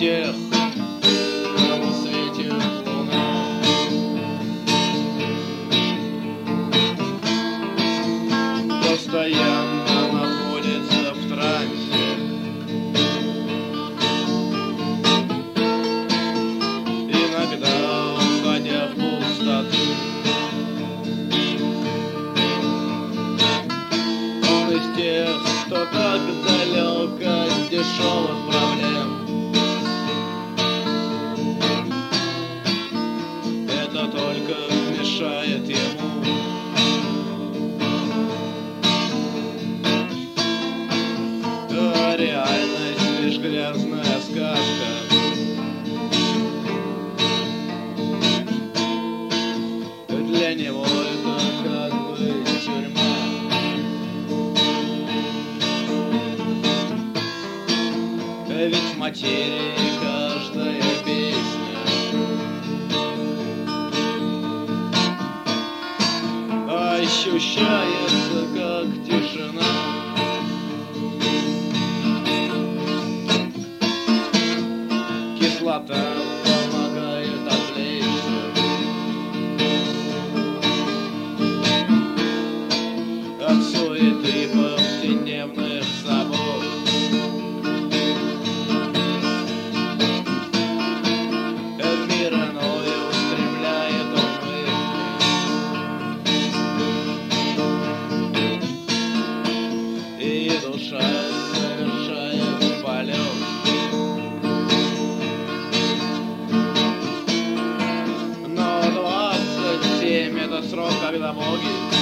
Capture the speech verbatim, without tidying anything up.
тех, кому светит луна. Постоянно находится в трансе. Иногда уходя в пустоту, он из тех, кто так далек от дешевых проблем. Это только мешает ему. А реальность лишь грязная сказка. Для него это как бы тюрьма. Ведь в материи каждая песня ощущается как тишина. Кислота помогает отвлечься от суеты повседневных забот. В мир иной устремляет он мысли, и душа совершает полет. Но двадцать семь — это срок, когда боги